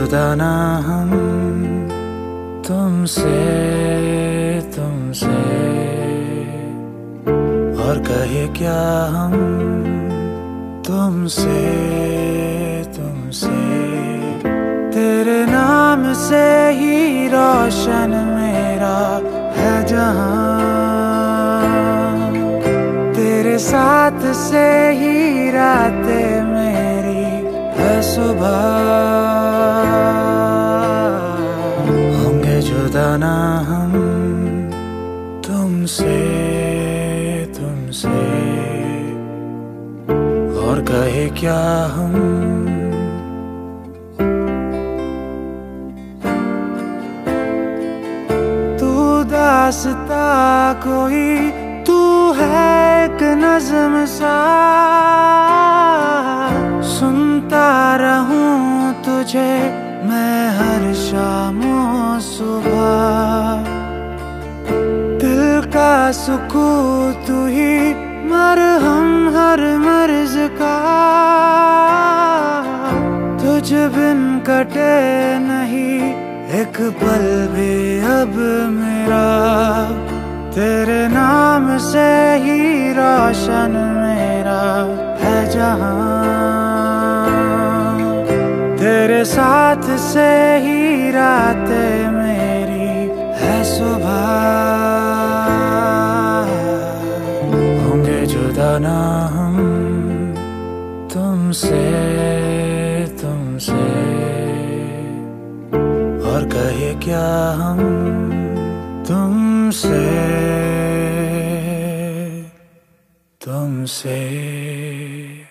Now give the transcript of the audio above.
जुदा ना हम तुमसे और कहे क्या हम तुमसे तेरे नाम से ही रोशन मेरा है जहां, तेरे साथ से ही रातें मेरी है सुबह। होंगे जुदा ना हम तुमसे और कहे क्या हम। तू दास्ता कोई, तू है एक नज़्म सा, सुनता रहूं तुझे मैं हर शाम सुबह। दिल का सुकून तू ही, मरहम हर मर्ज का, तुझ बिन कटे नहीं एक पल भी अब मेरा। तेरे नाम से ही रोशन मेरा है जहां, तेरे साथ से ही रातें मेरी है सुबह। होंगे जुदा ना हम तुमसे और कहे क्या हम तुमसे।